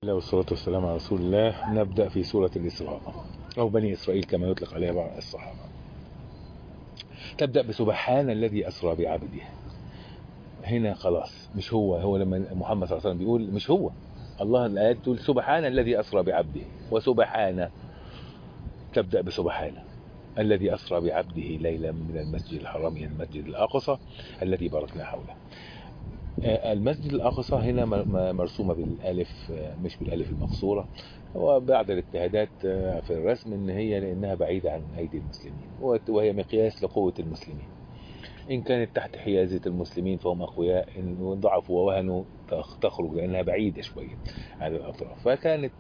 الله والصلاة والسلام على رسول الله. نبدأ في سورة الإسراء أو بني إسرائيل كما يطلق عليها بعض الصحابة. تبدأ بسبحان الذي أسرى بعبده. هنا خلاص مش هو لما محمد صلى الله عليه وسلم بيقول مش هو الله. الآيات تقول سبحان الذي أسرى بعبده، وسبحان تبدأ بسبحان الذي أسرى بعبده ليلا من المسجد الحرام إلى المسجد الأقصى الذي باركنا حوله. المسجد الأقصى هنا مرسومة بالألف مش بالألف المقصورة، وبعد الاجتهادات في الرسم ان هي لانها بعيدة عن ايدي المسلمين، وهي مقياس لقوة المسلمين. ان كانت تحت حيازة المسلمين فهم اقوياء، ان ضعفوا ووهنوا تخرج لانها بعيدة شوية عن الاطراف. فكانت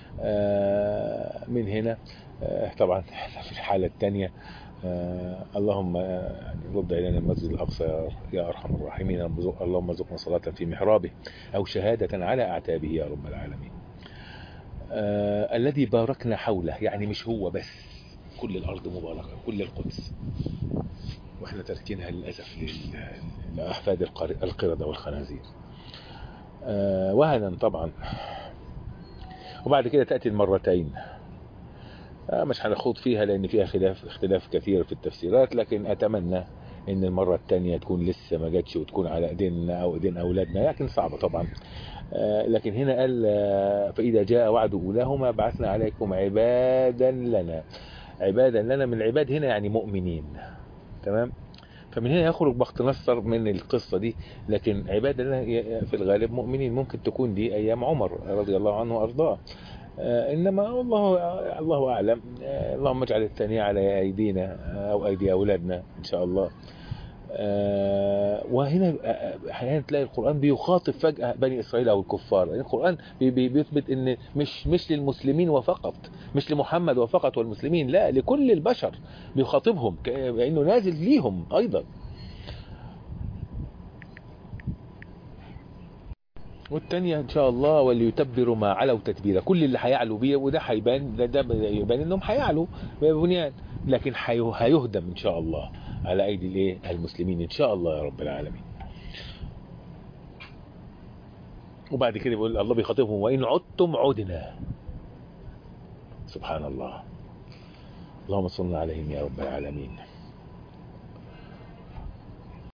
من هنا طبعا احنا في الحالة الثانية اللهم رد إلينا المسجد الأقصى يا أرحم الراحمين. اللهم ارزقنا صلاة في محرابه أو شهادة على أعتابه يا رب العالمين. الذي باركنا حوله، يعني مش هو بس، كل الأرض مباركة، كل القدس، وإحنا تركينها للأسف لأحفاد القردة والخنازير. وهنا طبعا. وبعد كده تأتي المرتين، مش هنخوض فيها لأن فيها اختلاف كثير في التفسيرات، لكن أتمنى ان المرة التانية تكون لسه ما جاتش وتكون على ايدينا او ايدين اولادنا، لكن صعبة طبعا. لكن هنا قال فاذا جاء وعد اولاهما بعثنا عليكم عبادا لنا. عبادا لنا، من العباد هنا يعني مؤمنين، تمام. فمن هنا يخرج بخت نصر من القصة دي، لكن عبادا لنا في الغالب مؤمنين. ممكن تكون دي ايام عمر رضي الله عنه وارضاه، انما الله اعلم. اللهم اجعل الثانية على ايدينا او ايدي اولادنا ان شاء الله. وهنا احيانا تلاقي القرآن بيخاطب فجأة بني إسرائيل أو الكفار. يعني القرآن بيثبت ان مش للمسلمين وفقط، مش لمحمد وفقط والمسلمين، لا، لكل البشر بيخاطبهم كأنه نازل ليهم أيضا. والتانية ان شاء الله وليتبروا ما علوا تتبيرا. كل اللي هيعلوا بيه، وده هيبان، ده يبان انهم هيعلوا بنيان، لكن هيهدم ان شاء الله على ايدي الايه المسلمين ان شاء الله يا رب العالمين. وبعد كده بيقول الله بيخاطبهم وان عدتم عدنا. سبحان الله. اللهم صل عليهم يا رب العالمين.